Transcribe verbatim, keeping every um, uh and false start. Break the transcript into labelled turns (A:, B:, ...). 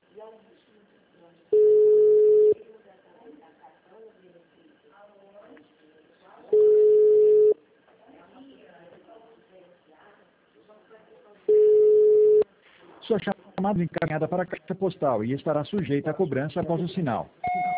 A: Sua chamada encaminhada para a caixa postal e estará sujeita a cobrança após o sinal.